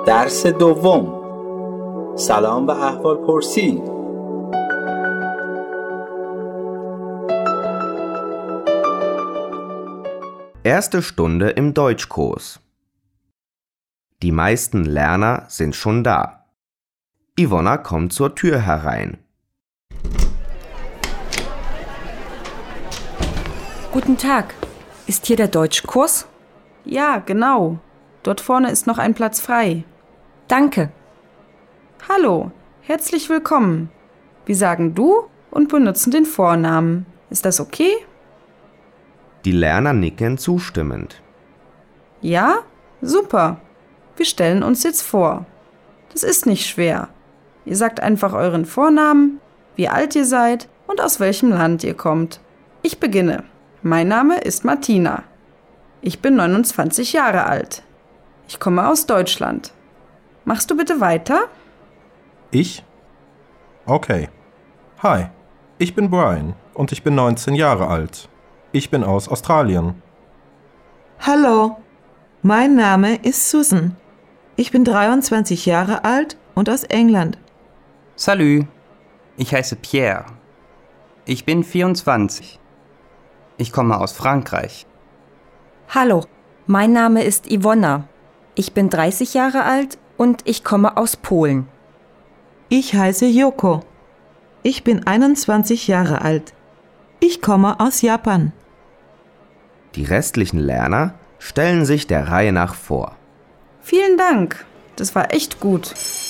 درس دوم. سلام و احوال پرسی. Erste Stunde im Deutschkurs. Die meisten Lerner sind schon da. Ivona kommt zur Tür herein. Guten Tag. Ist hier der Deutschkurs? Ja, genau. Dort vorne ist noch ein Platz frei. Danke. Hallo, herzlich willkommen. Wir sagen du und benutzen den Vornamen. Ist das okay? Die Lerner nicken zustimmend. Ja? Super. Wir stellen uns jetzt vor. Das ist nicht schwer. Ihr sagt einfach euren Vornamen, wie alt ihr seid und aus welchem Land ihr kommt. Ich beginne. Mein Name ist Martina. Ich bin 29 Jahre alt. Ich komme aus Deutschland. Machst du bitte weiter? Ich? Okay. Hi, ich bin Brian und ich bin 19 Jahre alt. Ich bin aus Australien. Hallo, mein Name ist Susan. Ich bin 23 Jahre alt und aus England. Salut, ich heiße Pierre. Ich bin 24. Ich komme aus Frankreich. Hallo, mein Name ist Ivona. Ich bin 30 Jahre alt und ich komme aus Polen. Ich heiße Yoko. Ich bin 21 Jahre alt. Ich komme aus Japan. Die restlichen Lerner stellen sich der Reihe nach vor. Vielen Dank. Das war echt gut.